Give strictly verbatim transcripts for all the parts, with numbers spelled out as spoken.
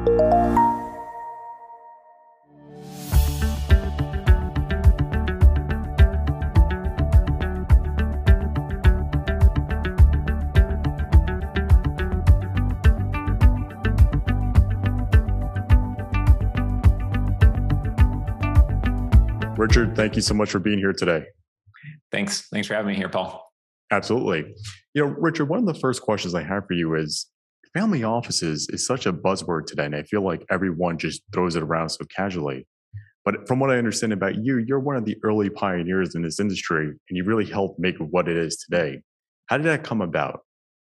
Richard, thank you so much for being here today. Thanks. Thanks for having me here, Paul. Absolutely. You know, Richard, one of the first questions I have for you is family offices is such a buzzword today, and I feel like everyone just throws it around so casually. But from what I understand about you, you're one of the early pioneers in this industry, and you really helped make it what it is today. How did that come about?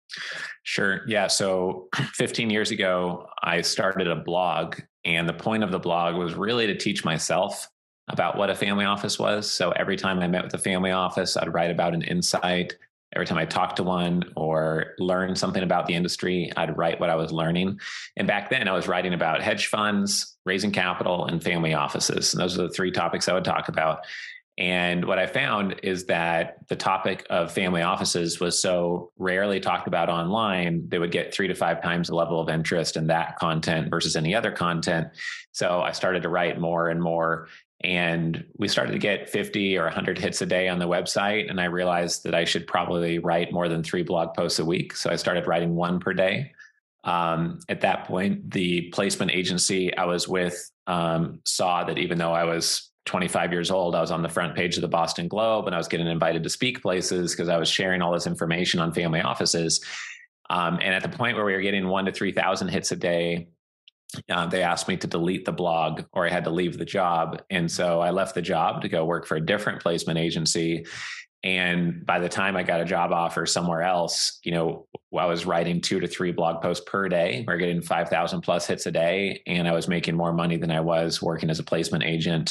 Sure. Yeah. So fifteen years ago, I started a blog, and the point of the blog was really to teach myself about what a family office was. So every time I met with a family office, I'd write about an insight. Every time I talked to one or learned something about the industry, I'd write what I was learning. And back then I was writing about hedge funds, raising capital, and family offices. And those are the three topics I would talk about. And what I found is that the topic of family offices was so rarely talked about online, they would get three to five times the level of interest in that content versus any other content. So I started to write more and more. And we started to get fifty or one hundred hits a day on the website. And I realized that I should probably write more than three blog posts a week. So I started writing one per day. Um, at that point, the placement agency I was with um, saw that even though I was twenty-five years old, I was on the front page of the Boston Globe and I was getting invited to speak places because I was sharing all this information on family offices. Um, and at the point where we were getting one to three thousand hits a day, Uh, they asked me to delete the blog or I had to leave the job. And so I left the job to go work for a different placement agency. And by the time I got a job offer somewhere else, you know, I was writing two to three blog posts per day. We we're getting five thousand plus hits a day. And I was making more money than I was working as a placement agent.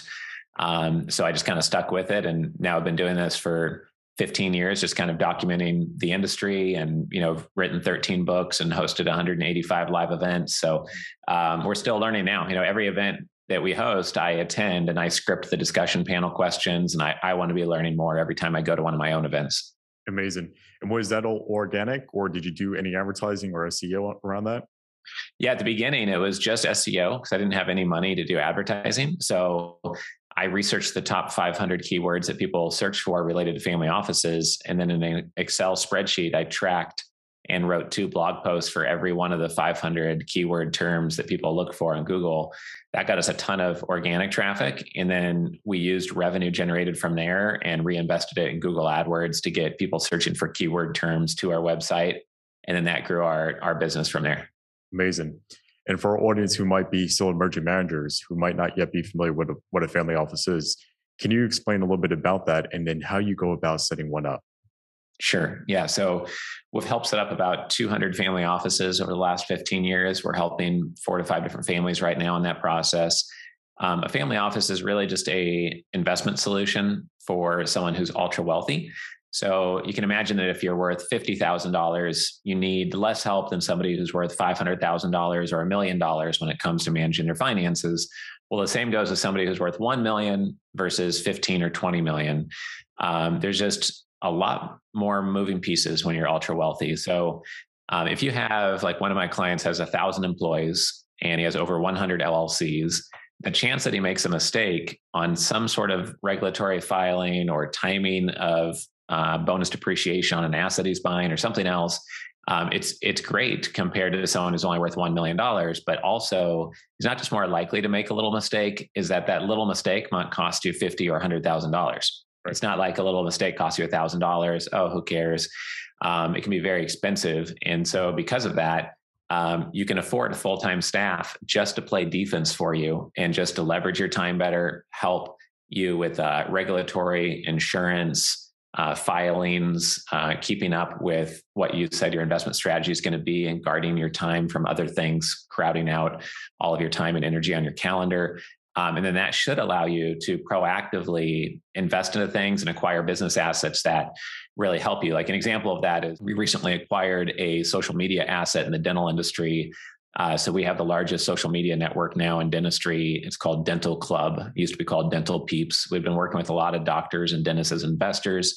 Um, so I just kind of stuck with it. And now I've been doing this for fifteen years, just kind of documenting the industry, and, you know, written thirteen books and hosted one hundred eighty-five live events. So um, we're still learning now. You know, every event that we host, I attend and I script the discussion panel questions, and I, I want to be learning more every time I go to one of my own events. Amazing. And was that all organic, or did you do any advertising or S E O around that? Yeah, at the beginning, it was just S E O because I didn't have any money to do advertising. So I researched the top five hundred keywords that people search for related to family offices. And then in an Excel spreadsheet, I tracked and wrote two blog posts for every one of the five hundred keyword terms that people look for on Google. That got us a ton of organic traffic. And then we used revenue generated from there and reinvested it in Google AdWords to get people searching for keyword terms to our website. And then that grew our, our business from there. Amazing. And for our audience who might be still emerging managers, who might not yet be familiar with what a family office is, can you explain a little bit about that and then how you go about setting one up? Sure. Yeah. So we've helped set up about two hundred family offices over the last fifteen years. We're helping four to five different families right now in that process. Um, a family office is really just a investment solution for someone who's ultra wealthy. So you can imagine that if you're worth fifty thousand dollars, you need less help than somebody who's worth five hundred thousand dollars or a million dollars when it comes to managing their finances. Well, the same goes with somebody who's worth one million dollars versus fifteen or twenty million dollars. Um, there's just a lot more moving pieces when you're ultra wealthy. So um, if you have, like, one of my clients has a thousand employees and he has over one hundred L L Cs, the chance that he makes a mistake on some sort of regulatory filing or timing of uh, bonus depreciation on an asset he's buying or something else, um, it's it's great compared to someone who's only worth one million dollars. But also, he's not just more likely to make a little mistake, is that that little mistake might cost you fifty thousand dollars or one hundred thousand dollars. It's not like a little mistake costs you one thousand dollars. Oh, who cares? Um, it can be very expensive. And so because of that, um, you can afford a full-time staff just to play defense for you and just to leverage your time better, help you with uh, regulatory, insurance, uh, filings, uh, keeping up with what you said your investment strategy is going to be, and guarding your time from other things, crowding out all of your time and energy on your calendar. Um, and then that should allow you to proactively invest into things and acquire business assets that really help you. Like, an example of that is we recently acquired a social media asset in the dental industry. Uh, so we have the largest social media network now in dentistry. It's called Dental Club. It used to be called Dental Peeps. We've been working with a lot of doctors and dentists as investors.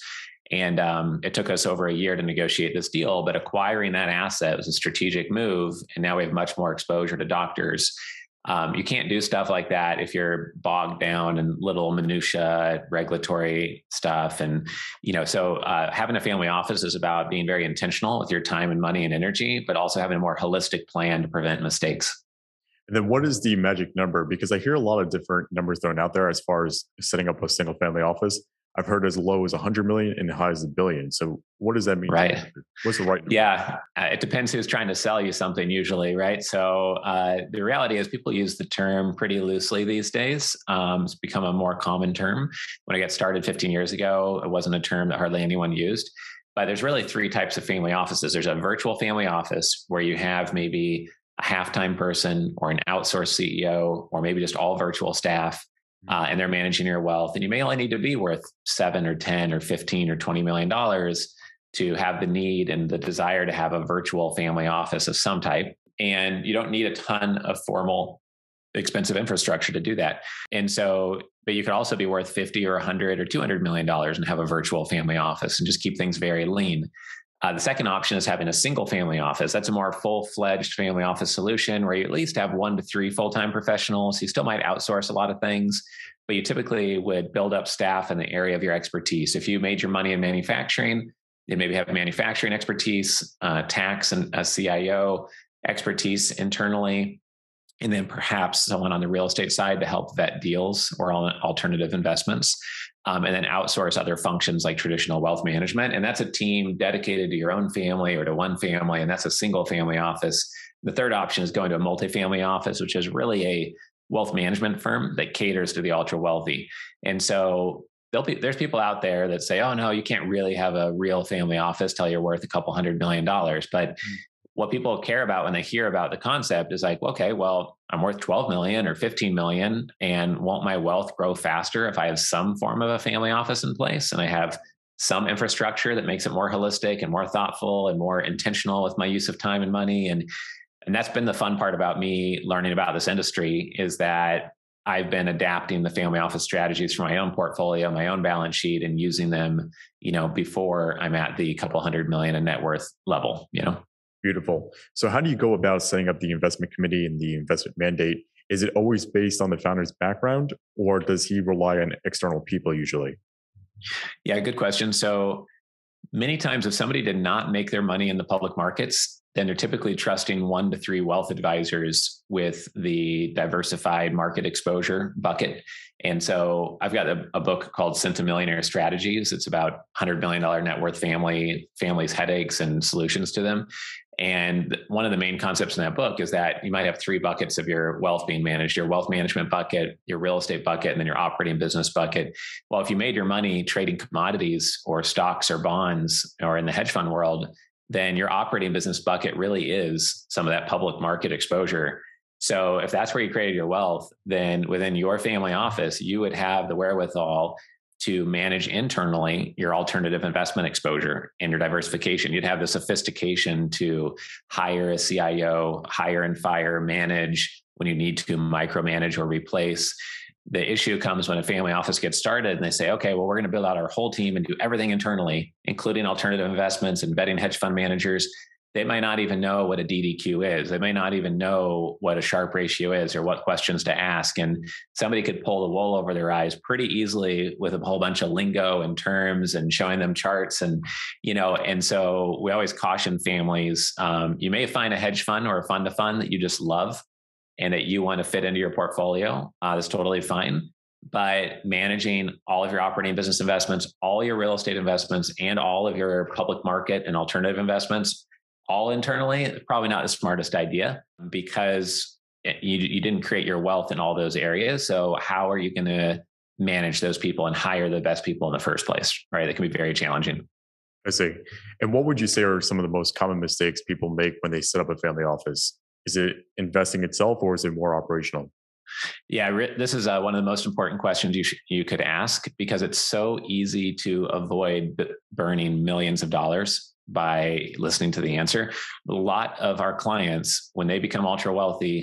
And um, it took us over a year to negotiate this deal, but acquiring that asset was a strategic move. And now we have much more exposure to doctors. Um, you can't do stuff like that if you're bogged down in little minutia, regulatory stuff. And, you know, so uh, having a family office is about being very intentional with your time and money and energy, but also having a more holistic plan to prevent mistakes. And then what is the magic number? Because I hear a lot of different numbers thrown out there as far as setting up a single family office. I've heard as low as one hundred million and as high as a billion. So what does that mean? Right. What's the right number? Yeah, uh, it depends who's trying to sell you something usually, right? So uh, the reality is people use the term pretty loosely these days. Um, it's become a more common term. When I got started fifteen years ago, it wasn't a term that hardly anyone used. But there's really three types of family offices. There's a virtual family office where you have maybe a half-time person or an outsourced C E O, or maybe just all virtual staff. Uh, and they're managing your wealth. And you may only need to be worth seven or ten or fifteen or twenty million dollars to have the need and the desire to have a virtual family office of some type. And you don't need a ton of formal, expensive infrastructure to do that. And so, but you could also be worth fifty or one hundred or two hundred million dollars and have a virtual family office and just keep things very lean. Uh, the second option is having a single family office. That's a more full-fledged family office solution where you at least have one to three full-time professionals. You still might outsource a lot of things, but you typically would build up staff in the area of your expertise. If you made your money in manufacturing, you maybe have manufacturing expertise, uh, tax and a C I O expertise internally, and then perhaps someone on the real estate side to help vet deals or alternative investments. Um, and then outsource other functions like traditional wealth management. And that's a team dedicated to your own family or to one family. And that's a single family office. The third option is going to a multifamily office, which is really a wealth management firm that caters to the ultra wealthy. And so there'll be, there's people out there that say, oh, no, you can't really have a real family office till you're worth a couple hundred million dollars. But mm-hmm. what people care about when they hear about the concept is like, okay, well, I'm worth twelve million or fifteen million, and won't my wealth grow faster if I have some form of a family office in place and I have some infrastructure that makes it more holistic and more thoughtful and more intentional with my use of time and money? And, and that's been the fun part about me learning about this industry, is that I've been adapting the family office strategies for my own portfolio, my own balance sheet, and using them, you know, before I'm at the couple hundred million in net worth level, you know. Beautiful. So how do you go about setting up the investment committee and the investment mandate? Is it always based on the founder's background, or does he rely on external people usually? Yeah, good question. So many times if somebody did not make their money in the public markets, then they're typically trusting one to three wealth advisors with the diversified market exposure bucket. And so I've got a, a book called Centimillionaire Strategies. It's about one hundred million dollars net worth family, families' headaches and solutions to them. And one of the main concepts in that book is that you might have three buckets of your wealth being managed: your wealth management bucket, your real estate bucket, and then your operating business bucket. Well, if you made your money trading commodities or stocks or bonds or in the hedge fund world, then your operating business bucket really is some of that public market exposure. So if that's where you created your wealth, then within your family office, you would have the wherewithal to manage internally your alternative investment exposure and your diversification. You'd have the sophistication to hire a C I O, hire and fire, manage when you need to, micromanage or replace. The issue comes when a family office gets started and they say, okay, well, we're going to build out our whole team and do everything internally, including alternative investments and vetting hedge fund managers. They might not even know what a D D Q is. They may not even know what a Sharpe ratio is or what questions to ask. And somebody could pull the wool over their eyes pretty easily with a whole bunch of lingo and terms and showing them charts. And, you know, and so we always caution families, um, you may find a hedge fund or a fund to fund that you just love and that you want to fit into your portfolio. Uh, that's totally fine. But managing all of your operating business investments, all your real estate investments, and all of your public market and alternative investments, all internally, probably not the smartest idea, because you, you didn't create your wealth in all those areas. So how are you going to manage those people and hire the best people in the first place, right? That can be very challenging. I see. And what would you say are some of the most common mistakes people make when they set up a family office? Is it investing itself, or is it more operational? Yeah, this is uh, one of the most important questions you sh- you could ask, because it's so easy to avoid b- burning millions of dollars by listening to the answer. A lot of our clients, when they become ultra wealthy,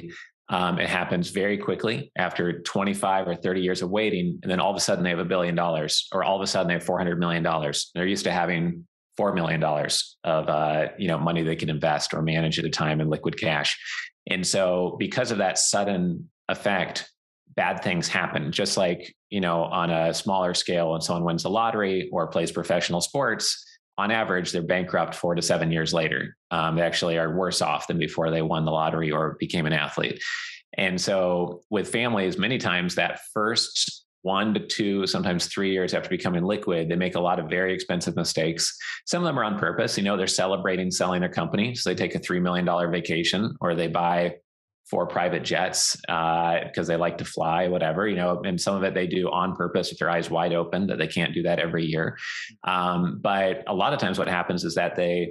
Um, it happens very quickly after twenty-five or thirty years of waiting. And then all of a sudden they have a billion dollars, or all of a sudden they have four hundred million dollars. They're used to having four million dollars of, uh, you know, money they can invest or manage at a time in liquid cash. And so because of that sudden effect, bad things happen. Just like, you know, on a smaller scale, when someone wins the lottery or plays professional sports, on average, they're bankrupt four to seven years later. Um, they actually are worse off than before they won the lottery or became an athlete. And so with families, many times that first one to two, sometimes three years after becoming liquid, they make a lot of very expensive mistakes. Some of them are on purpose. You know, they're celebrating selling their company. So they take a three million dollars vacation, or they buy four private jets because uh, they like to fly, whatever, you know, and some of it they do on purpose with their eyes wide open, that they can't do that every year. Um, but a lot of times what happens is that they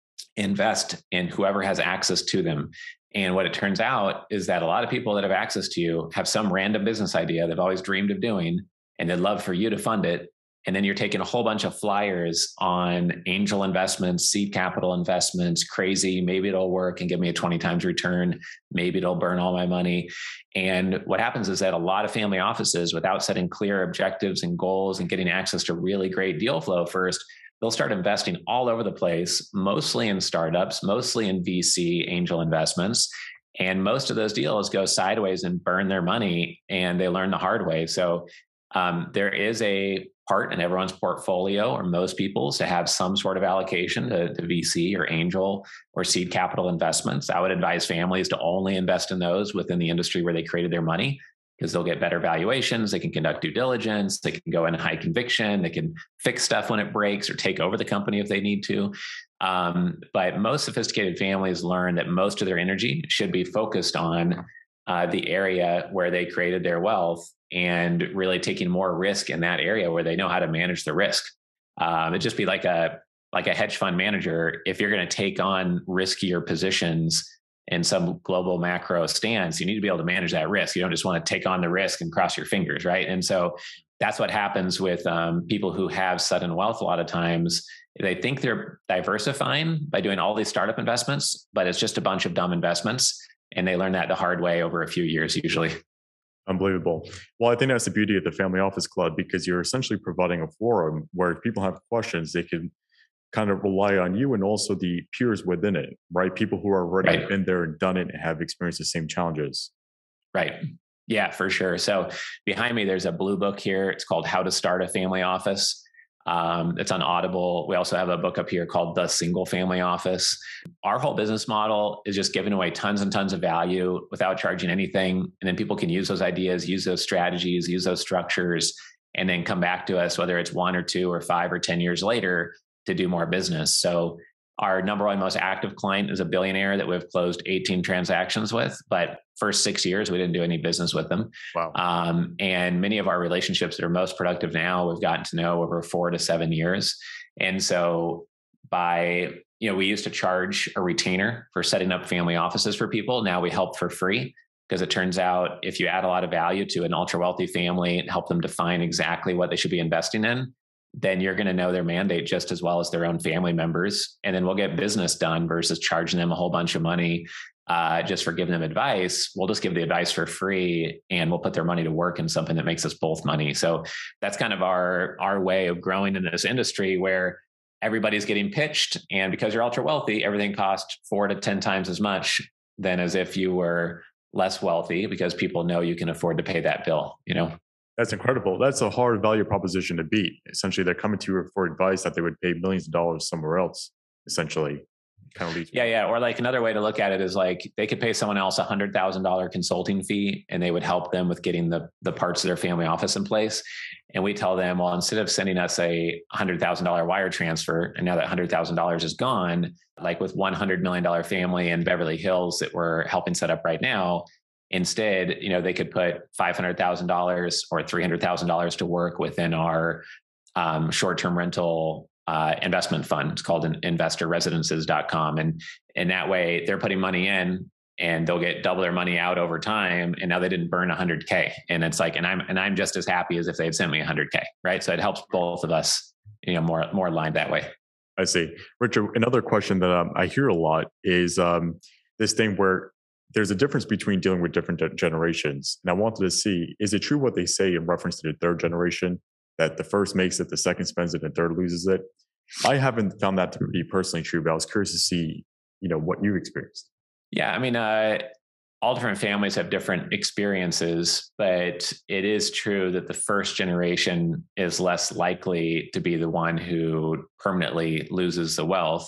invest in whoever has access to them. And what it turns out is that a lot of people that have access to you have some random business idea they've always dreamed of doing, and they'd love for you to fund it. And then you're taking a whole bunch of flyers on angel investments, seed capital investments, crazy, maybe it'll work and give me a twenty times return. Maybe it'll burn all my money. And what happens is that a lot of family offices, without setting clear objectives and goals and getting access to really great deal flow first, they'll start investing all over the place, mostly in startups, mostly in V C angel investments. And most of those deals go sideways and burn their money, and they learn the hard way. So um, there is a part in everyone's portfolio, or most people's, to have some sort of allocation to, to V C or angel or seed capital investments. I would advise families to only invest in those within the industry where they created their money, because they'll get better valuations. They can conduct due diligence. They can go in high conviction. They can fix stuff when it breaks or take over the company if they need to. Um, but most sophisticated families learn that most of their energy should be focused on uh, the area where they created their wealth, and really taking more risk in that area where they know how to manage the risk. Um, it'd just be like a like a hedge fund manager. If you're going to take on riskier positions in some global macro stance, you need to be able to manage that risk. You don't just want to take on the risk and cross your fingers, right? And so that's what happens with um, people who have sudden wealth. A lot of times they think they're diversifying by doing all these startup investments, but it's just a bunch of dumb investments. And they learn that the hard way over a few years, usually. Unbelievable. Well, I think that's the beauty of the Family Office Club, because you're essentially providing a forum where if people have questions, they can kind of rely on you and also the peers within it, right? People who are already Right. been there and done it and have experienced the same challenges. Right. Yeah, for sure. So behind me, there's a blue book here. It's called How to Start a Family Office. Um, it's on Audible. We also have a book up here called The Single Family Office. Our whole business model is just giving away tons and tons of value without charging anything. And then people can use those ideas, use those strategies, use those structures, and then come back to us, whether it's one or two or five or ten years later, to do more business. So our number one most active client is a billionaire that we've closed eighteen transactions with, but first six years, we didn't do any business with them. Wow. Um, and many of our relationships that are most productive now, we've gotten to know over four to seven years. And so by, you know, we used to charge a retainer for setting up family offices for people. Now we help for free, because it turns out if you add a lot of value to an ultra wealthy family and help them define exactly what they should be investing in, then you're going to know their mandate just as well as their own family members. And then we'll get business done versus charging them a whole bunch of money uh, just for giving them advice. We'll just give the advice for free, and we'll put their money to work in something that makes us both money. So that's kind of our, our way of growing in this industry, where everybody's getting pitched. And because you're ultra wealthy, everything costs four to ten times as much than as if you were less wealthy, because people know you can afford to pay that bill, you know? That's incredible. That's a hard value proposition to beat. Essentially, they're coming to you for advice that they would pay millions of dollars somewhere else, essentially. Kind of leads. Yeah, yeah. Or like another way to look at it is like they could pay someone else a hundred thousand dollar consulting fee, and they would help them with getting the the parts of their family office in place. And we tell them, well, instead of sending us a hundred thousand dollar wire transfer, and now that hundred thousand dollars is gone, like with one hundred million dollar family in Beverly Hills that we're helping set up right now, instead, you know, they could put five hundred thousand dollars or three hundred thousand dollars to work within our um, short-term rental uh, investment fund. It's called investor residences dot com. And in that way, they're putting money in and they'll get double their money out over time. And now they didn't burn one hundred K. And it's like, and I'm and I'm just as happy as if they had sent me one hundred K, right? So it helps both of us, you know, more more aligned that way. I see. Richard, another question that um, I hear a lot is um, this thing where there's a difference between dealing with different ge- generations. And I wanted to see, is it true what they say in reference to the third generation that the first makes it, the second spends it, and the third loses it? I haven't found that to be personally true, but I was curious to see, you know, what you experienced. Yeah, I mean, uh, all different families have different experiences, but it is true that the first generation is less likely to be the one who permanently loses the wealth.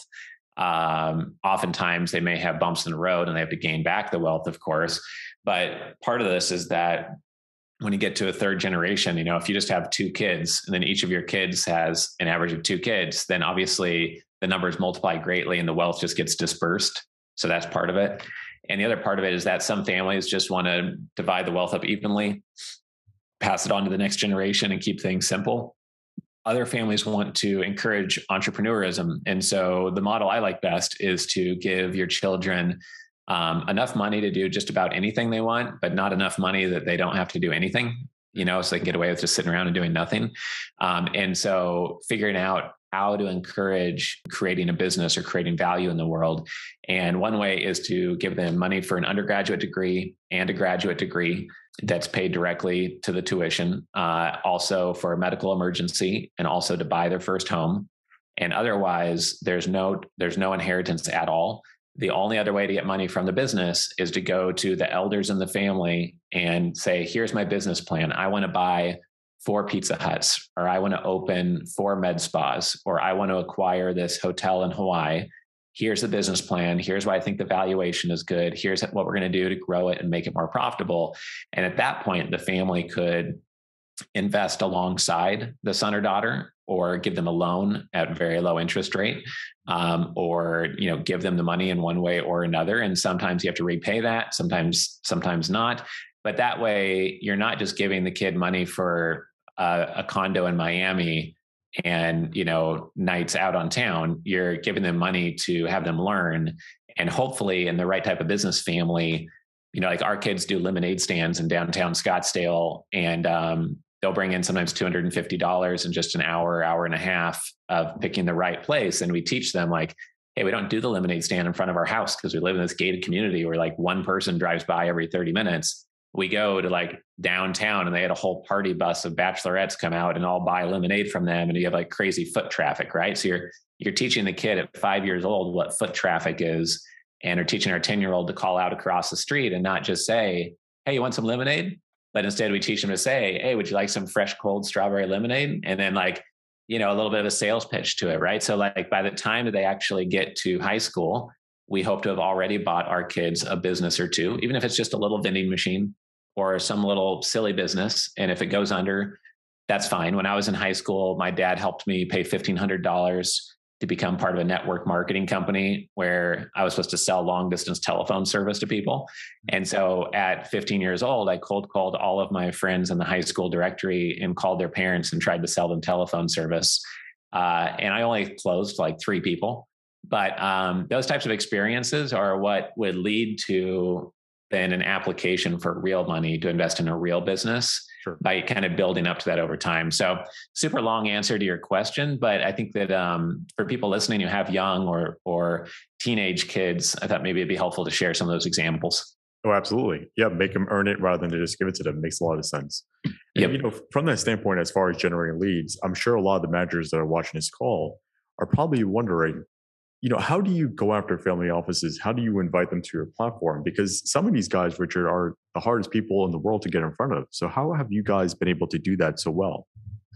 Um, oftentimes they may have bumps in the road and they have to gain back the wealth, of course. But part of this is that when you get to a third generation, you know, if you just have two kids and then each of your kids has an average of two kids, then obviously the numbers multiply greatly and the wealth just gets dispersed. So that's part of it. And the other part of it is that some families just want to divide the wealth up evenly, pass it on to the next generation and keep things simple. Other families want to encourage entrepreneurism. And so the model I like best is to give your children um, enough money to do just about anything they want, but not enough money that they don't have to do anything, you know, so they can get away with just sitting around and doing nothing. Um, and so figuring out how to encourage creating a business or creating value in the world. And one way is to give them money for an undergraduate degree and a graduate degree that's paid directly to the tuition, uh, also for a medical emergency and also to buy their first home. And otherwise, there's no there's no inheritance at all. The only other way to get money from the business is to go to the elders in the family and say, here's my business plan. I want to buy four Pizza Huts, or I want to open four med spas, or I want to acquire this hotel in Hawaii. Here's the business plan. Here's why I think the valuation is good. Here's what we're going to do to grow it and make it more profitable. And at that point, the family could invest alongside the son or daughter, or give them a loan at very low interest rate, um, or you know, give them the money in one way or another. And sometimes you have to repay that, sometimes, sometimes not. But that way, you're not just giving the kid money for a, a condo in Miami and, you know, nights out on town. You're giving them money to have them learn, and hopefully in the right type of business family, you know, like our kids do lemonade stands in downtown Scottsdale, and um, they'll bring in sometimes two hundred fifty dollars in just an hour, hour and a half of picking the right place. And we teach them like, hey, we don't do the lemonade stand in front of our house because we live in this gated community where like one person drives by every thirty minutes. We go to like downtown and they had a whole party bus of bachelorettes come out and all buy lemonade from them. And you have like crazy foot traffic, right? So you're, you're teaching the kid at five years old what foot traffic is, and are teaching our ten year old to call out across the street and not just say, hey, you want some lemonade? But instead we teach them to say, hey, would you like some fresh, cold strawberry lemonade? And then like, you know, a little bit of a sales pitch to it, right? So like by the time that they actually get to high school, we hope to have already bought our kids a business or two, even if it's just a little vending machine or some little silly business. And if it goes under, that's fine. When I was in high school, my dad helped me pay fifteen hundred dollars to become part of a network marketing company where I was supposed to sell long distance telephone service to people. And so at fifteen years old, I cold called all of my friends in the high school directory and called their parents and tried to sell them telephone service. Uh, and I only closed like three people. But um, those types of experiences are what would lead to then an application for real money to invest in a real business. Sure. By kind of building up to that over time. So super long answer to your question, but I think that um, for people listening who have young or or teenage kids, I thought maybe it'd be helpful to share some of those examples. Oh, absolutely. Yeah, make them earn it rather than to just give it to them. Makes a lot of sense. Yep. And, you know, from that standpoint, as far as generating leads, I'm sure a lot of the managers that are watching this call are probably wondering, you know, how do you go after family offices? How do you invite them to your platform? Because some of these guys, Richard, are the hardest people in the world to get in front of. So how have you guys been able to do that so well?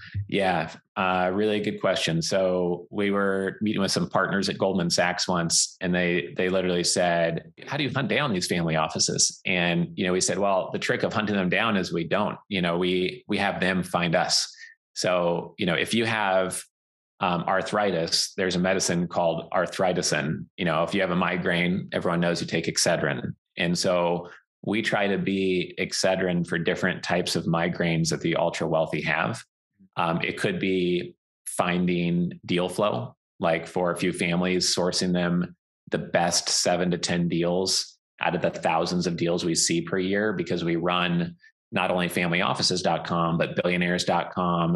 Yeah, uh, really good question. So we were meeting with some partners at Goldman Sachs once, and they they literally said, "How do you hunt down these family offices?" And you know, we said, "Well, the trick of hunting them down is we don't. You know, we we have them find us. So you know, if you have Um, arthritis, there's a medicine called arthriticin. You know, if you have a migraine, everyone knows you take Excedrin. And so we try to be Excedrin for different types of migraines that the ultra wealthy have. Um, it could be finding deal flow, like for a few families, sourcing them the best seven to ten deals out of the thousands of deals we see per year, because we run not only family offices dot com, but billionaires dot com.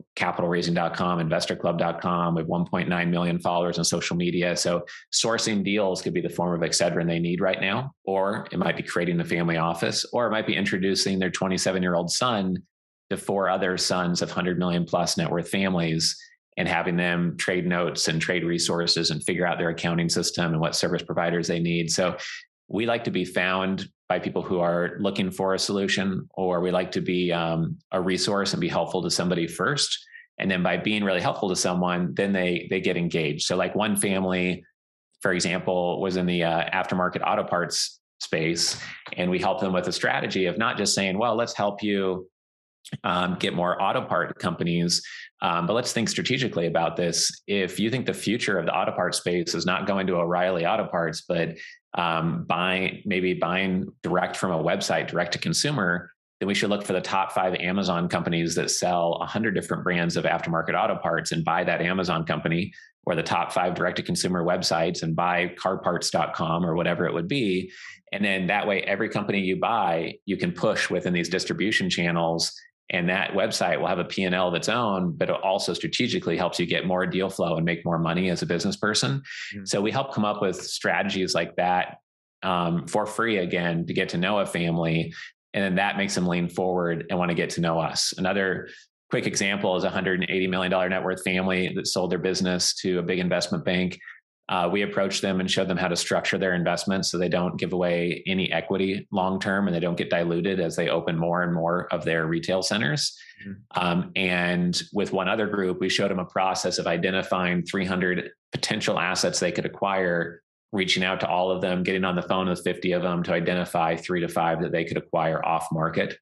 capital raising dot com, investor club dot com. We have one point nine million followers on social media. So sourcing deals could be the form of Excedrin they need right now, or it might be creating a family office, or it might be introducing their twenty-seven-year-old son to four other sons of one hundred million plus net worth families and having them trade notes and trade resources and figure out their accounting system and what service providers they need. So we like to be found by people who are looking for a solution, or we like to be um, a resource and be helpful to somebody first. And then by being really helpful to someone, then they they get engaged. So like one family, for example, was in the uh, aftermarket auto parts space, and we helped them with a strategy of not just saying, well, let's help you um, get more auto part companies, um, but let's think strategically about this. If you think the future of the auto part space is not going to O'Reilly Auto Parts, but um, buying, maybe buying direct from a website, direct to consumer, then we should look for the top five Amazon companies that sell a hundred different brands of aftermarket auto parts and buy that Amazon company, or the top five direct to consumer websites and buy car parts dot com or whatever it would be. And then that way, every company you buy, you can push within these distribution channels, and that website will have a P and L of its own, but it also strategically helps you get more deal flow and make more money as a business person. Mm-hmm. So we help come up with strategies like that um, for free, again, to get to know a family. And then that makes them lean forward and want to get to know us. Another quick example is a one hundred eighty million dollars net worth family that sold their business to a big investment bank. Uh, we approached them and showed them how to structure their investments so they don't give away any equity long-term and they don't get diluted as they open more and more of their retail centers. Mm-hmm. Um, and with one other group, we showed them a process of identifying three hundred potential assets they could acquire, reaching out to all of them, getting on the phone with fifty of them to identify three to five that they could acquire off market.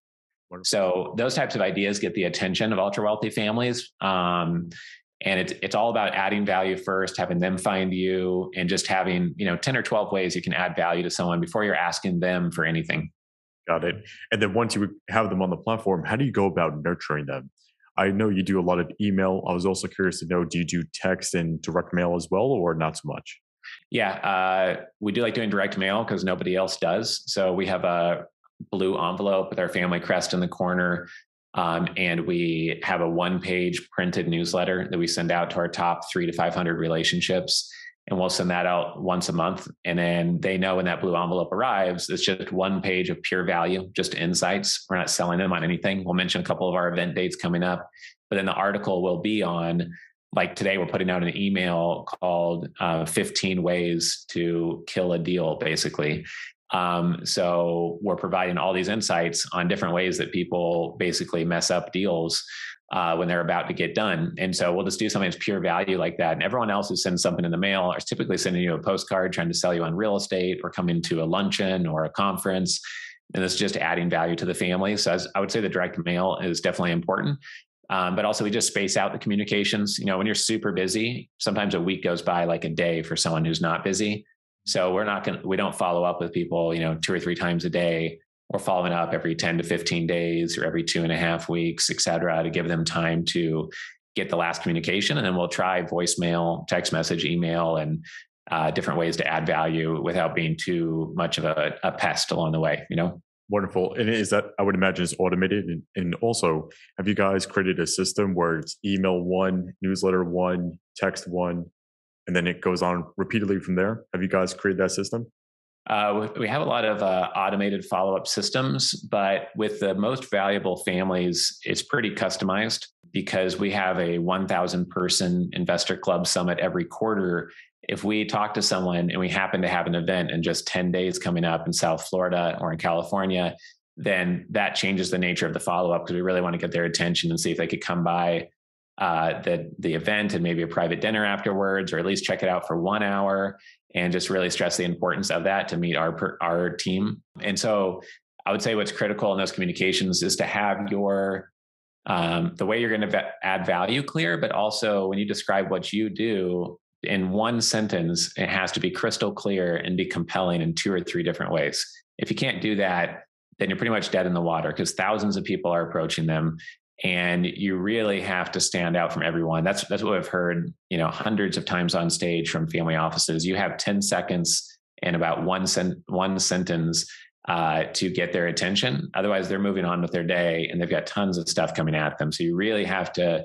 So those types of ideas get the attention of ultra wealthy families. Um, and it's, it's all about adding value first, having them find you, and just having, you know, ten or twelve ways you can add value to someone before you're asking them for anything. Got it. And then once you have them on the platform, how do you go about nurturing them? I know you do a lot of email. I was also curious to know, do you do text and direct mail as well, or not so much? Yeah, uh, we do like doing direct mail because nobody else does. So we have a blue envelope with our family crest in the corner. Um, and we have a one-page printed newsletter that we send out to our top three to five hundred relationships. And we'll send that out once a month. And then they know when that blue envelope arrives, it's just one page of pure value, just insights. We're not selling them on anything. We'll mention a couple of our event dates coming up, but then the article will be on, like today, we're putting out an email called uh, fifteen ways to kill a deal, basically. Um, so we're providing all these insights on different ways that people basically mess up deals uh, when they're about to get done. And so we'll just do something that's pure value like that. And everyone else who sends something in the mail is typically sending you a postcard trying to sell you on real estate or coming to a luncheon or a conference. And it's just adding value to the family. So as I would say the direct mail is definitely important. Um, but also we just space out the communications. You know, when you're super busy, sometimes a week goes by like a day for someone who's not busy. So we're not going to, we don't follow up with people, you know, two or three times a day. We're following up every ten to fifteen days or every two and a half weeks, et cetera, to give them time to get the last communication. And then we'll try voicemail, text message, email, and uh, different ways to add value without being too much of a, a pest along the way, you know? Wonderful. And is that, I would imagine, is automated? And, and also, have you guys created a system where it's email one, newsletter one, text one, and then it goes on repeatedly from there? Have you guys created that system? Uh, we have a lot of uh, automated follow-up systems, but with the most valuable families, it's pretty customized because we have a one thousand person investor club summit every quarter. If we talk to someone and we happen to have an event in just ten days coming up in South Florida or in California, then that changes the nature of the follow-up because we really want to get their attention and see if they could come by uh, the, the event and maybe a private dinner afterwards, or at least check it out for one hour and just really stress the importance of that to meet our, our team. And so I would say what's critical in those communications is to have your, um, the way you're going to va- add value clear, but also when you describe what you do in one sentence, it has to be crystal clear and be compelling in two or three different ways. If you can't do that, then you're pretty much dead in the water because thousands of people are approaching them. And you really have to stand out from everyone. That's that's what I've heard, you know, hundreds of times on stage from family offices. You have ten seconds and about one sen- one sentence uh, to get their attention. Otherwise, they're moving on with their day, and they've got tons of stuff coming at them. So you really have to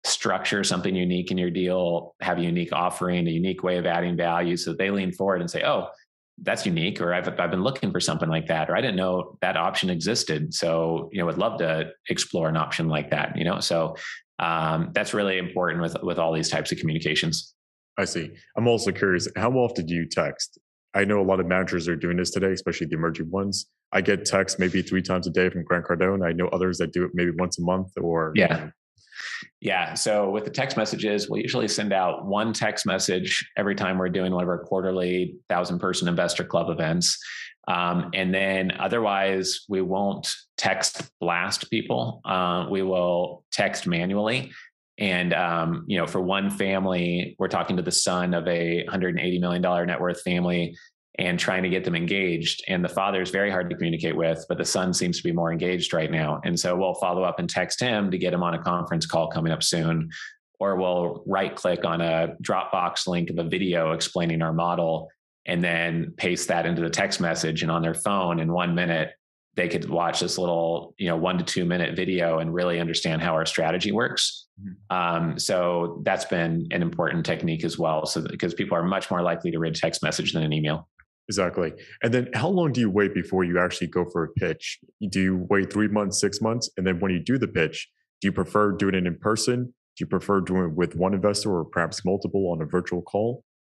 structure something unique in your deal, have a unique offering, a unique way of adding value so that they lean forward and say, oh, that's unique, or I've, I've been looking for something like that, or I didn't know that option existed. So, you know, would love to explore an option like that, you know? So um, that's really important with, with all these types of communications. I see. I'm also curious, how often do you text? I know a lot of managers are doing this today, especially the emerging ones. I get texts maybe three times a day from Grant Cardone. I know others that do it maybe once a month or. Yeah. Yeah. So with the text messages, we usually send out one text message every time we're doing one of our quarterly thousand person investor club events. Um, and then otherwise, we won't text blast people. Uh, we will text manually. And, um, you know, for one family, we're talking to the son of a one hundred eighty million dollars net worth family and trying to get them engaged. And the father is very hard to communicate with, but the son seems to be more engaged right now. And so we'll follow up and text him to get him on a conference call coming up soon. Or we'll right click on a Dropbox link of a video explaining our model and then paste that into the text message. And on their phone in one minute, they could watch this little, you know, one to two minute video and really understand how our strategy works. Mm-hmm. Um, so that's been an important technique as well. So because people are much more likely to read a text message than an email. Exactly. And then how long do you wait before you actually go for a pitch? Do you wait three months, six months? And then when you do the pitch, do you prefer doing it in person? Do you prefer doing it with one investor or perhaps multiple on a virtual call?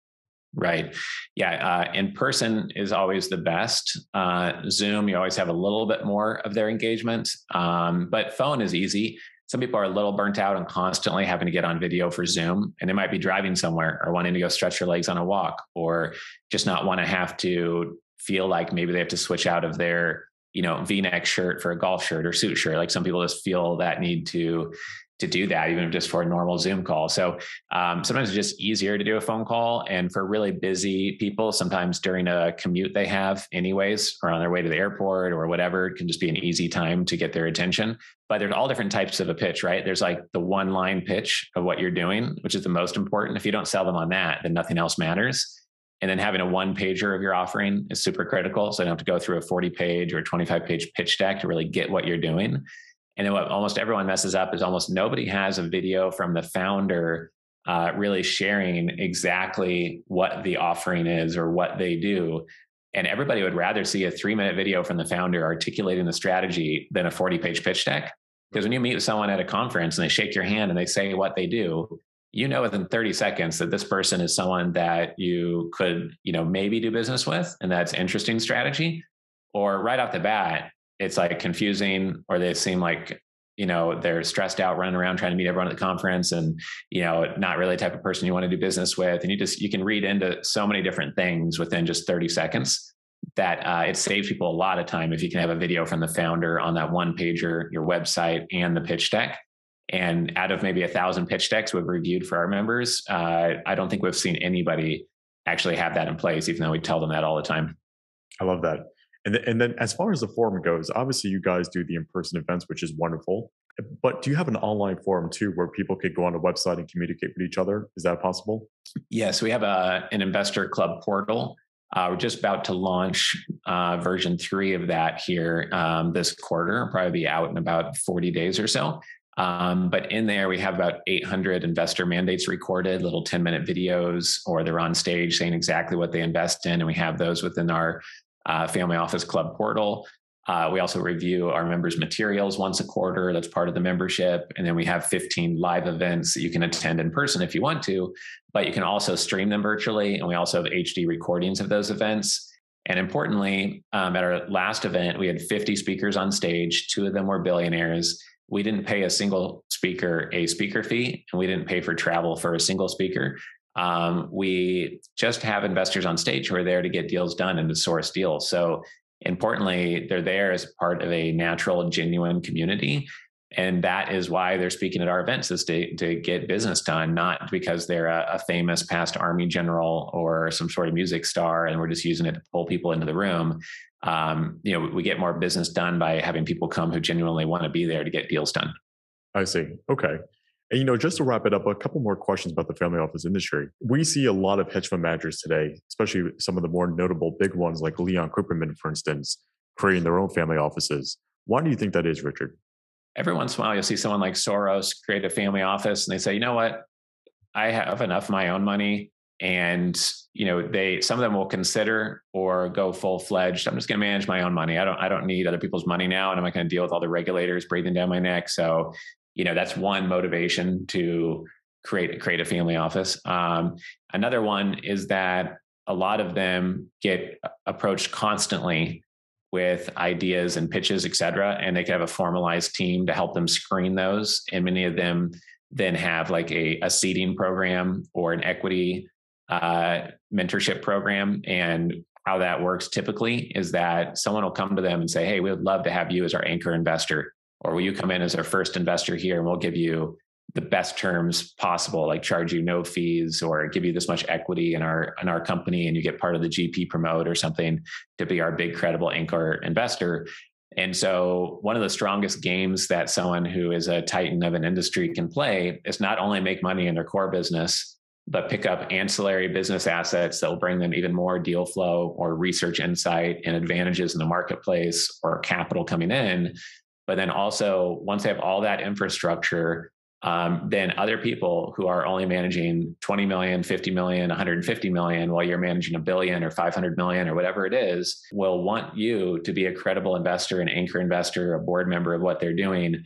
Right. Yeah. Uh, in person is always the best. Uh, Zoom, you always have a little bit more of their engagement, um, but phone is easy. Some people are a little burnt out on constantly having to get on video for Zoom, and they might be driving somewhere or wanting to go stretch their legs on a walk, or just not want to have to feel like maybe they have to switch out of their, you know, V-neck shirt for a golf shirt or suit shirt. Like some people just feel that need to to do that, even just for a normal Zoom call. So um, sometimes it's just easier to do a phone call. And for really busy people, sometimes during a commute they have anyways, or on their way to the airport or whatever, it can just be an easy time to get their attention. But there's all different types of a pitch, right? There's like the one line pitch of what you're doing, which is the most important. If you don't sell them on that, then nothing else matters. And then having a one pager of your offering is super critical. So you don't have to go through a forty page or twenty-five page pitch deck to really get what you're doing. And then what almost everyone messes up is almost nobody has a video from the founder uh, really sharing exactly what the offering is or what they do. And everybody would rather see a three minute video from the founder articulating the strategy than a forty page pitch deck. Because when you meet with someone at a conference and they shake your hand and they say what they do, you know within thirty seconds that this person is someone that you could, you know, maybe do business with, and that's interesting strategy. Or right off the bat, it's like confusing, or they seem like, you know, they're stressed out running around trying to meet everyone at the conference and, you know, not really the type of person you want to do business with. And you just, you can read into so many different things within just thirty seconds that uh, it saves people a lot of time if you can have a video from the founder on that one pager, your website, and the pitch deck. And out of maybe a thousand pitch decks we've reviewed for our members, uh, I don't think we've seen anybody actually have that in place, even though we tell them that all the time. I love that. And, th- and then as far as the forum goes, obviously you guys do the in-person events, which is wonderful. But do you have an online forum too, where people could go on a website and communicate with each other? Is that possible? Yes, we have a, an investor club portal. Uh, we're just about to launch uh, version three of that here um, this quarter. It'll probably be out in about forty days or so. Um, but in there, we have about eight hundred investor mandates recorded, little ten minute videos, or they're on stage saying exactly what they invest in. And we have those within our uh, Family Office Club portal. Uh, we also review our members' materials once a quarter. That's part of the membership. And then we have fifteen live events that you can attend in person if you want to, but you can also stream them virtually. And we also have H D recordings of those events. And importantly, um, at our last event, we had fifty speakers on stage. Two of them were billionaires. We didn't pay a single speaker a speaker fee, and we didn't pay for travel for a single speaker. Um, we just have investors on stage who are there to get deals done and to source deals. So importantly, they're there as part of a natural, genuine community. And that is why they're speaking at our events, is to, to get business done, not because they're a, a famous past Army general or some sort of music star, and we're just using it to pull people into the room. Um, you know, we get more business done by having people come who genuinely want to be there to get deals done. I see. Okay. And, you know, just to wrap it up, a couple more questions about the family office industry. We see a lot of hedge fund managers today, especially some of the more notable big ones like Leon Cooperman, for instance, creating their own family offices. Why do you think that is, Richard? every once in a while, you'll see someone like Soros create a family office and they say, you know what, I have enough of my own money. And, you know, they, some of them will consider or go full fledged. I'm just going to manage my own money. I don't, I don't need other people's money now. And I'm not going to deal with all the regulators breathing down my neck. So, you know, that's one motivation to create, create a family office. Um, another one is that a lot of them get approached constantly with ideas and pitches, et cetera, and they can have a formalized team to help them screen those. And many of them then have like a, a seeding program or an equity uh, mentorship program. And how that works typically is that someone will come to them and say, hey, we would love to have you as our anchor investor, or will you come in as our first investor here and we'll give you the best terms possible, like charge you no fees or give you this much equity in our in our company, and you get part of the G P promote or something to be our big credible anchor investor. And so one of the strongest games that someone who is a titan of an industry can play is not only make money in their core business, but pick up ancillary business assets that will bring them even more deal flow or research insight and advantages in the marketplace or capital coming in. But then also, once they have all that infrastructure, Um, then other people who are only managing twenty million, fifty million, one hundred fifty million, while you're managing a billion or five hundred million or whatever it is, will want you to be a credible investor, an anchor investor, a board member of what they're doing.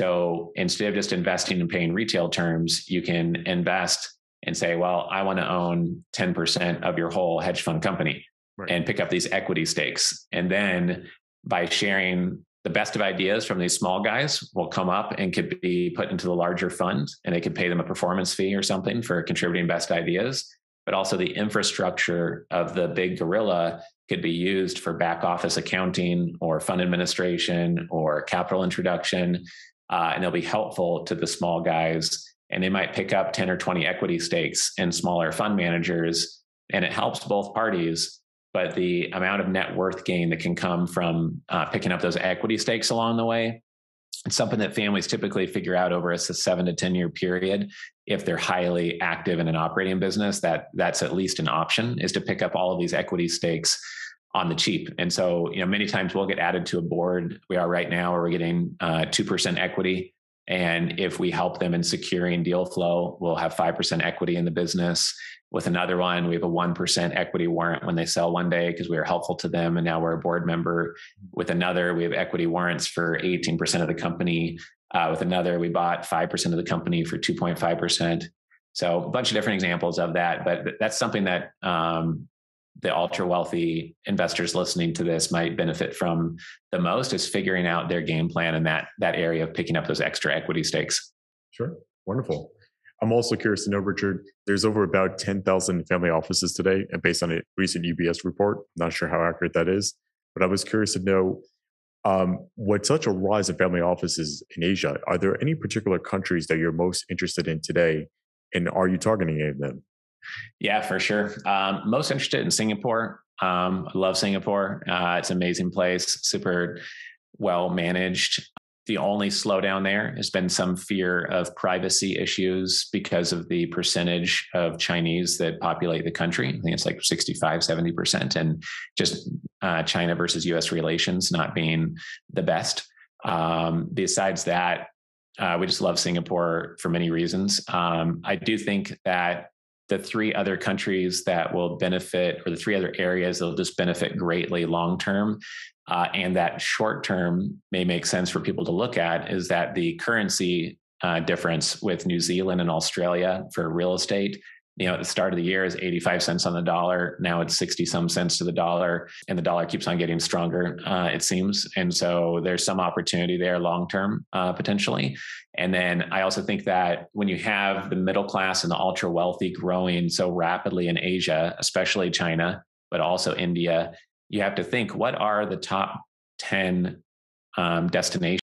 So instead of just investing and paying retail terms, you can invest and say, well, I want to own ten percent of your whole hedge fund company, right, and pick up these equity stakes. And then by sharing the best of ideas from these small guys will come up and could be put into the larger fund, and they could pay them a performance fee or something for contributing best ideas. But also the infrastructure of the big gorilla could be used for back office accounting or fund administration or capital introduction. Uh, and they'll be helpful to the small guys, and they might pick up ten or twenty equity stakes in smaller fund managers, and it helps both parties. But the amount of net worth gain that can come from uh, picking up those equity stakes along the way, it's something that families typically figure out over a seven to ten year period. If they're highly active in an operating business, that that's at least an option, is to pick up all of these equity stakes on the cheap. And so, you know, many times we'll get added to a board. We are right now where we're getting uh, two percent equity. And if we help them in securing deal flow, we'll have five percent equity in the business. With another one, we have a one percent equity warrant when they sell one day because we were helpful to them, and now we're a board member. With another, we have equity warrants for eighteen percent of the company. Uh, with another, we bought five percent of the company for two point five percent. So a bunch of different examples of that, but that's something that um, the ultra wealthy investors listening to this might benefit from the most, is figuring out their game plan in that, that area of picking up those extra equity stakes. Sure. Wonderful. I'm also curious to know, Richard, there's over about ten thousand family offices today, and based on a recent U B S report. I'm not sure how accurate that is, but I was curious to know, um, with such a rise of family offices in Asia, are there any particular countries that you're most interested in today? And are you targeting any of them? Yeah, for sure. Um, most interested in Singapore. Um, I love Singapore. Uh, it's an amazing place, super well managed. The only slowdown there has been some fear of privacy issues because of the percentage of Chinese that populate the country. I think it's like sixty-five, seventy percent, and just uh, China versus U S relations not being the best. Um, besides that, uh, we just love Singapore for many reasons. Um, I do think that the three other countries that will benefit, or the three other areas that will just benefit greatly long-term, uh, and that short-term may make sense for people to look at, is that the currency uh, difference with New Zealand and Australia for real estate. You know, at the start of the year is eighty-five cents on the dollar. Now it's sixty some cents to the dollar, and the dollar keeps on getting stronger, uh, it seems. And so there's some opportunity there long-term, uh, potentially. And then I also think that when you have the middle class and the ultra wealthy growing so rapidly in Asia, especially China, but also India, you have to think, what are the top ten um, destinations